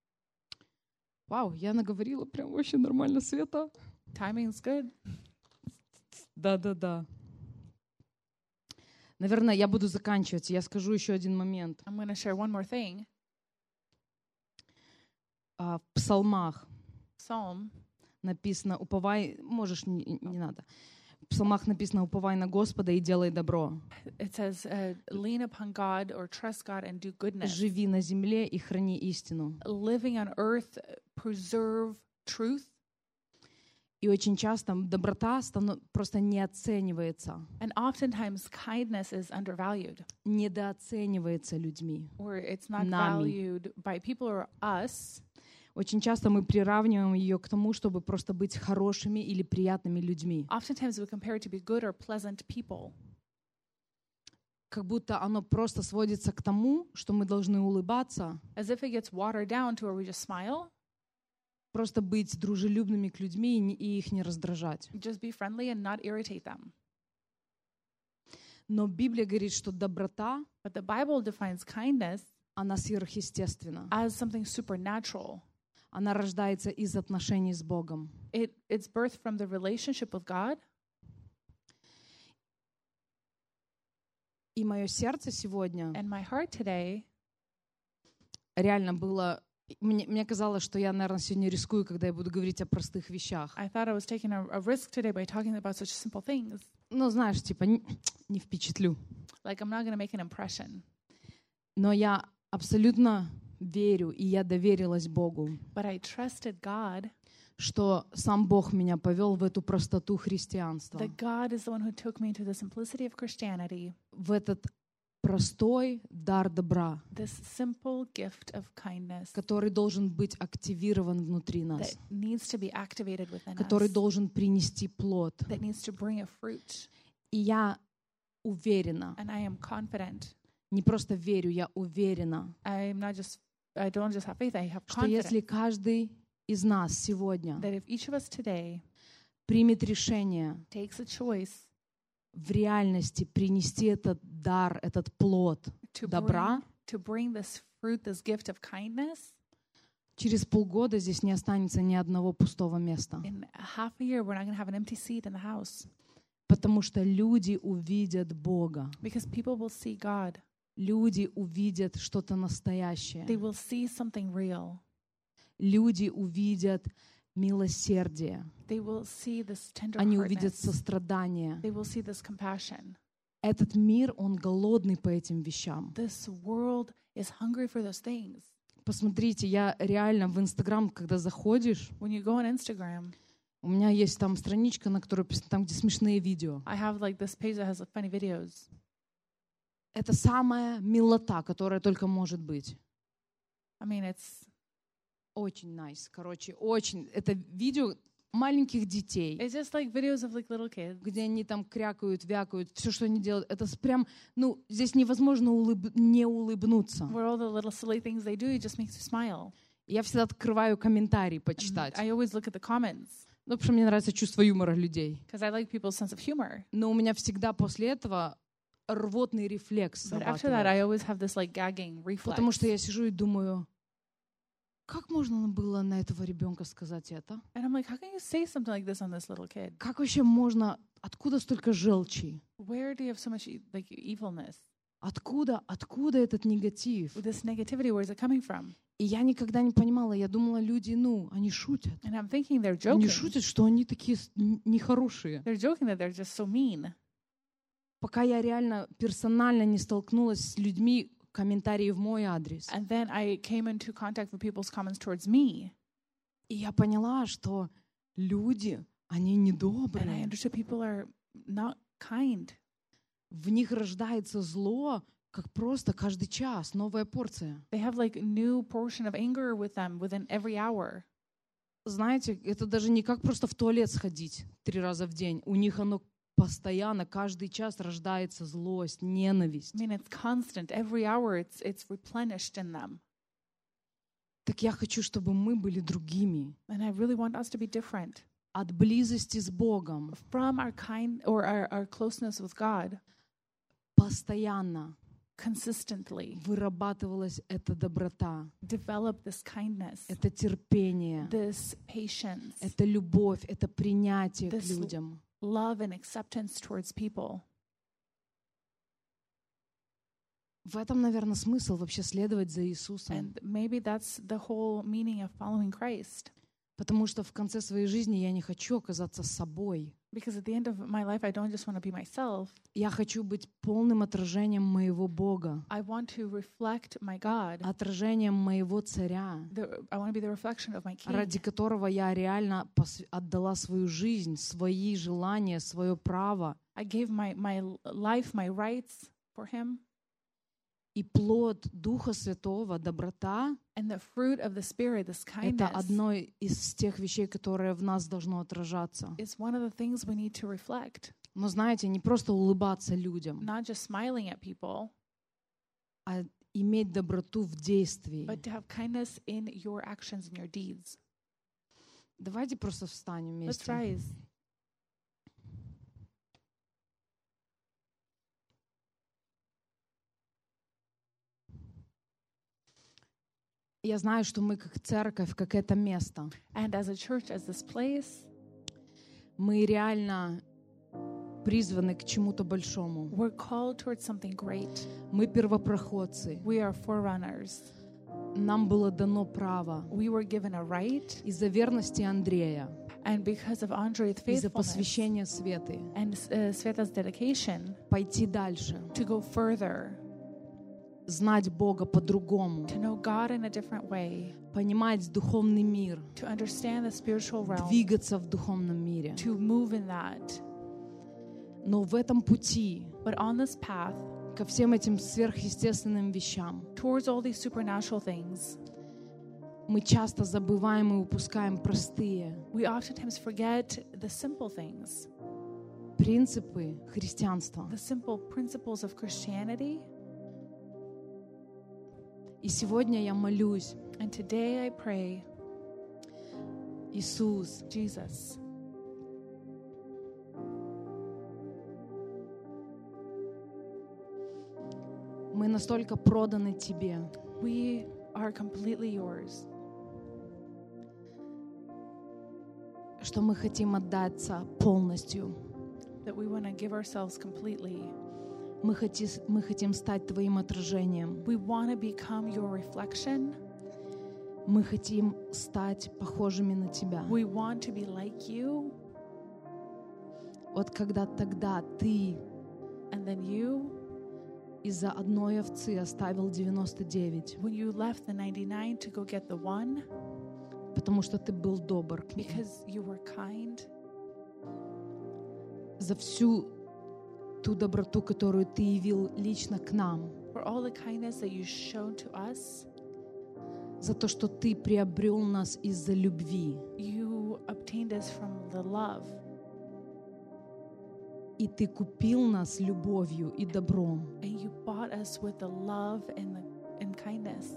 Вау, я наговорила прям вообще нормально, Света. Timing's good. Да. Наверное, я буду заканчивать. Я скажу еще один момент. I'm going to share one more thing. В псалмах Psalm, написано: уповай, можешь, не надо. В псалмах написано: уповай на Господа и делай добро. it says, lean upon God or trust God and do goodness. Живи на земле и храни истину. Living on earth, preserve truth. И очень часто доброта просто не оценивается, And oftentimes kindness is undervalued, недооценивается людьми. or it's not Nami. valued by people or us. Очень часто мы приравниваем ее к тому, чтобы просто быть хорошими или приятными людьми. Oftentimes we compare it to be good or pleasant people. Как будто оно просто сводится к тому, что мы должны улыбаться, As if it gets watered down to where we just smile, просто быть дружелюбными к людьми и их не раздражать. just be friendly and not irritate them. Но Библия говорит, что доброта, But the Bible defines kindness она сверхъестественна. as something supernatural. Она рождается из отношений с Богом. It's birthed from the relationship with God. И мое сердце сегодня And my heart today, реально было... Мне казалось, что я, наверное, сегодня рискую, когда я буду говорить о простых вещах. I thought I was taking a risk today by talking about such simple things. Ну, знаешь, типа, не впечатлю. Like I'm not going to make an impression. Но я абсолютно верю, и я доверилась Богу, But I trusted God, что сам Бог меня повел в эту простоту христианства, that God is the one who took me into the simplicity of Christianity, в этот простой дар добра, this simple gift of kindness который должен быть активирован внутри that нас, needs to be activated within который us, должен принести плод. that needs to bring a fruit. И я уверена, And I am confident. не просто верю, я уверена, I don't just have faith, I have что если confidence каждый из нас сегодня that if each of us today примет решение takes a choice в реальности принести этот дар, этот плод добра, to bring this fruit, this gift of kindness, через полгода здесь не останется ни одного пустого места. in half a year we're not going to have an empty seat in the house Потому что люди увидят Бога. because people will see God. Люди увидят что-то настоящее. They will see something real. Люди увидят милосердие. They will see this Они увидят tenderheartedness. сострадание. They will see this compassion. Этот мир, он голодный по этим вещам. This world is hungry for those things. Посмотрите, я реально в Инстаграм, когда заходишь, When you go on Instagram, у меня есть там страничка, на которой там, где смешные видео. I have like this page that has like funny videos. Это самая милота, которая только может быть. I mean, it's Очень nice, короче, очень. Это видео маленьких детей, just like videos of like little kids. где они там крякают, вякают, все, что они делают. Это прям, ну, здесь невозможно не улыбнуться. Where all the little silly things they do, it just makes you smile. Я всегда открываю комментарии And почитать. I always look at the comments Ну, потому что мне нравится чувство юмора людей. because I like people's sense of humor. Но у меня всегда после этого рвотный рефлекс But after that, I срабатывает. always have this like gagging reflex. Потому что я сижу и думаю, как можно было на этого ребенка сказать это? And I'm like, how can you say something like this on this little kid? Как вообще можно, откуда столько желчи? Where do you have so much like evilness? Откуда этот негатив? This negativity, where is it coming from? И я никогда не понимала, я думала, люди, ну, они шутят. And I'm thinking they're Они joking. шутят, что они такие нехорошие. They're joking that they're just so mean. Пока я реально персонально не столкнулась с людьми, комментарии в мой адрес. And then I came into contact with people's comments towards me. И я поняла, что люди, они And I недобрые. understood people are not kind. В них рождается зло, как просто каждый час, новая порция. They have like a new portion of anger with them within every hour. Знаете, это даже не как просто в туалет сходить 3 раза в день. У них оно постоянно, каждый час рождается злость, ненависть. I mean, it's constant. Every hour it's replenished in them. Так я хочу, чтобы мы были другими. And I really want us to be different. От близости с Богом From our kind or our closeness with God, постоянно consistently вырабатывалась эта доброта, develop this kindness, это терпение, this patience, это любовь, это принятие к This людям. love and acceptance towards people. В этом, наверное, смысл вообще следовать за Иисусом. And maybe that's the whole meaning of following Christ. Потому что в конце своей жизни я не хочу оказаться собой. Because at the end of my life, I don't just want to be myself. Я хочу быть полным отражением моего Бога, I want to reflect my God. отражением моего Царя, I want to be the reflection of my King. ради которого я реально отдала свою жизнь, свои желания, свое право. I gave my life, my rights for Him. И плод Духа Святого, доброта, And the fruit of the Spirit, this это kindness, одно из тех вещей, которые в нас должно отражаться. is one of the things we need to reflect. Но знаете, не просто улыбаться людям, Not just smiling at people, а иметь доброту в действии. but to have kindness in your actions and your deeds. Давайте просто встанем Let's вместе. rise. Я знаю, что мы как церковь, как это место, And as a church, as this place, мы реально призваны к чему-то большому. we're called towards something great. Мы первопроходцы. We are forerunners. Нам было дано право We were given a right, из-за верности Андрея, and because of Andre's из-за faithfulness посвящения Светы and Sveta's dedication, пойти дальше, to go further, знать Бога по-другому, to know God in a different way, понимать духовный мир, to understand the spiritual realm, двигаться в духовном мире. to move in that. Но в этом пути But on this path, ко всем этим сверхъестественным вещам. towards all these supernatural things, Мы часто забываем и упускаем простые we oftentimes forget the simple things, принципы христианства. the simple principles of Christianity. И сегодня я молюсь, And today I pray, Иисус, Jesus, мы настолько проданы Тебе, we are completely yours, что мы хотим отдаться полностью. that we want to give ourselves completely. Мы хотим стать Твоим отражением. We want to become your reflection. Мы хотим стать похожими на Тебя. We want to be like you. Вот когда тогда Ты And then you, из-за одной овцы оставил 99, when you left the 99 to go get the one, потому что Ты был добр к ним. because you were kind, За всю ту доброту, которую Ты явил лично к нам, for all the kindness that you showed to us, за то, что Ты приобрел нас из-за любви, you obtained us from the love, и Ты купил нас любовью и добром. and you bought us with the love and kindness.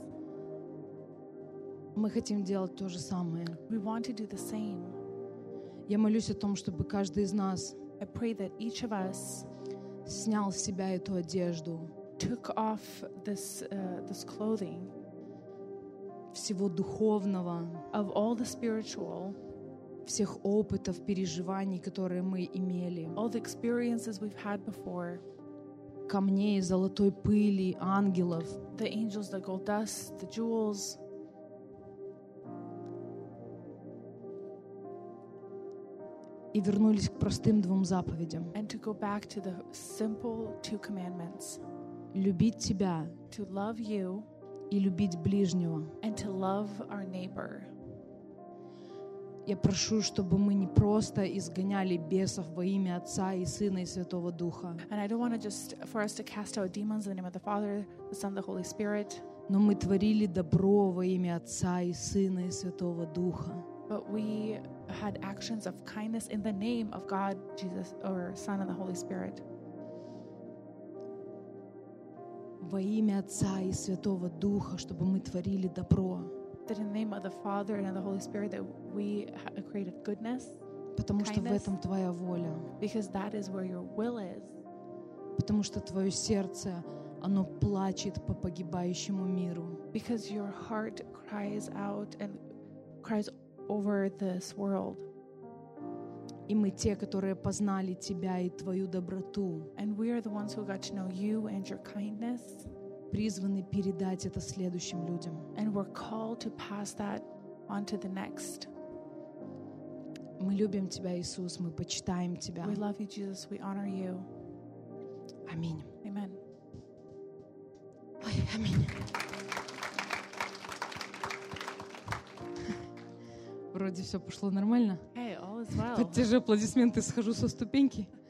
Мы хотим делать то же самое. We want to do the same. Я молюсь о том, чтобы каждый из нас I pray that each of us снял с себя эту одежду, took off this clothing всего духовного, of all the spiritual, всех опытов, переживаний, которые мы имели, all the experiences we've had before, камней, золотой пыли, ангелов, the angels, the gold dust, the jewels, и вернулись к простым 2 заповедям. and to go back to the simple 2 commandments, Любить Тебя to love you и любить ближнего. and to love our neighbor. Я прошу, чтобы мы не просто изгоняли бесов во имя Отца и Сына и Святого Духа, And I don't want to just for us to cast out demons in the name of the Father, the Son, the Holy Spirit, но мы творили добро во имя Отца и Сына и Святого Духа. but we had actions of kindness in the name of God, Jesus, or Son, and the Holy Spirit. Во имя Отца и Святого Духа, чтобы мы творили добро. That in the name of the Father and of the Holy Spirit that we created goodness, Потому что в kindness. этом Твоя воля. because that is where your will is. Потому что Твое сердце, оно плачет по погибающему миру. Because your heart cries out and cries over this world. И мы те, которые познали Тебя и Твою доброту, And we are the ones who got to know you and your kindness. призваны передать это следующим людям. And we're called to pass that on to the next. Мы любим Тебя, Иисус, мы почитаем Тебя. We love you, Jesus. We honor you. Аминь. Amen. Ой, аминь. Вроде все пошло нормально. Hey, all is well. Под те же аплодисменты схожу со ступеньки.